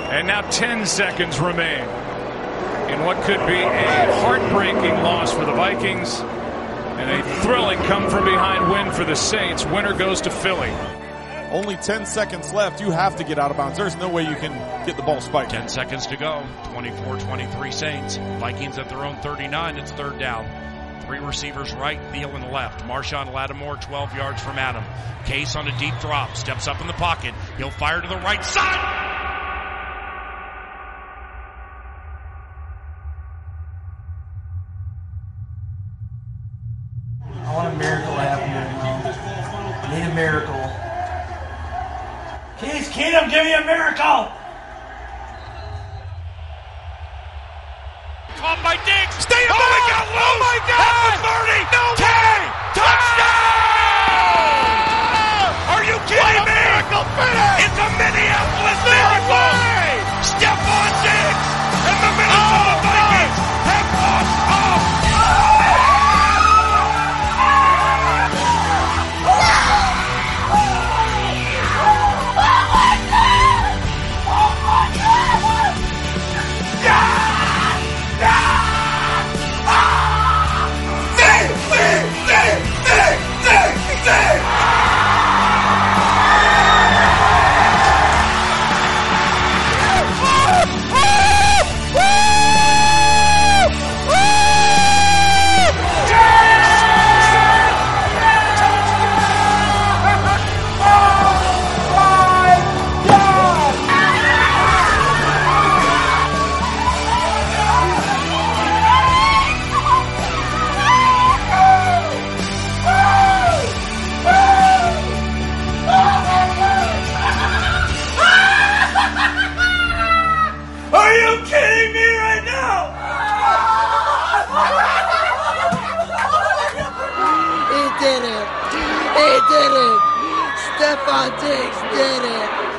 And now 10 seconds remain in what could be a heartbreaking loss for the Vikings and a thrilling come-from-behind win for the Saints. Winner goes to Philly. Only 10 seconds left. You have to get out of bounds. There's no way you can get the ball spiked. 10 seconds to go. 24-23 Saints. Vikings at their own 39. It's third down. 3 receivers right, Thielen left. Marshawn Lattimore 12 yards from Adam. Case on a deep drop. Steps up in the pocket. He'll fire to the right side. I want a miracle to happen right now. I need a miracle. Case Keenum, give me a miracle! Caught by Diggs. Stay up! Oh, he got loose! Oh my God! At the 30! No way! Touchdown! Are you kidding me? Miracle finish! It's a Minneapolis miracle! Stephon Diggs and the Minnesota Vikings have lost off! Are you kidding me right now? He did it. He did it. Stephon Diggs did it.